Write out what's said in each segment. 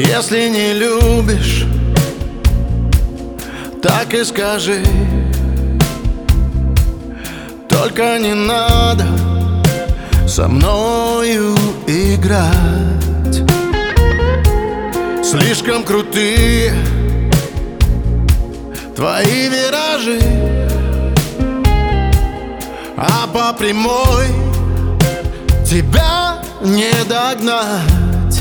Если не любишь, так и скажи. Только не надо со мною играть. Слишком крутые твои виражи, а по прямой тебя не догнать.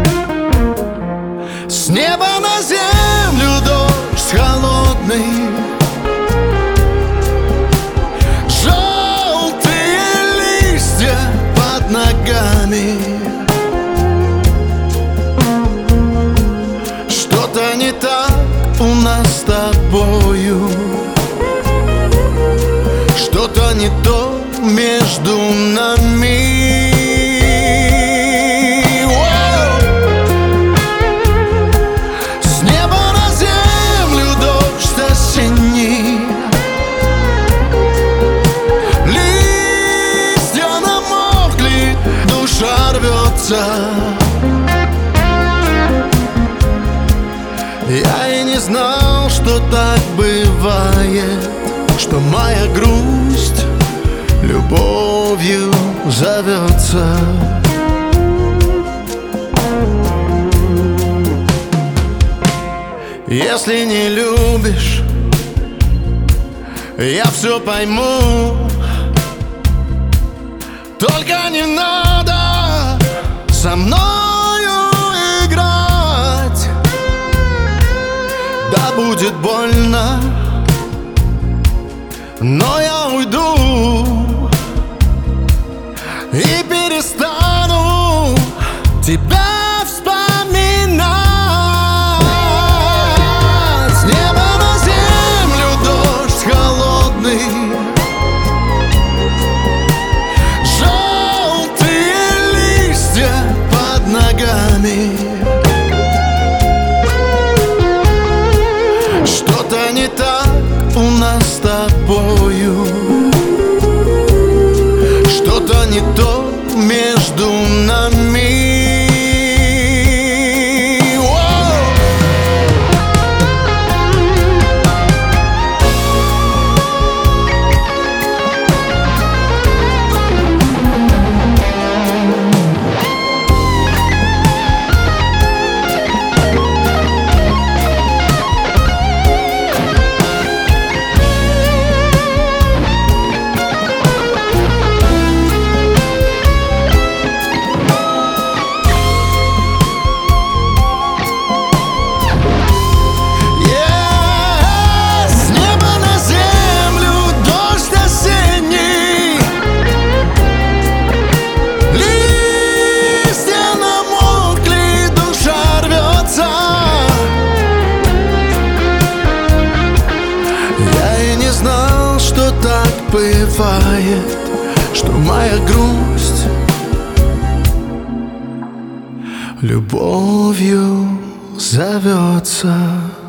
С неба на землю дождь холодный, желтые листья под ногами. Что-то не так у нас с тобою, что-то не то между нами. Я и не знал, что так бывает, что моя грусть любовью зовется. Если не любишь, я все пойму. Только не надо со мною играть. Да, будет больно, но я уйду и перестану тебя вспоминать. С неба на землю дождь холодный, что-то не так у нас с тобою, что-то не то между нами. Бывает, что моя грусть любовью зовется.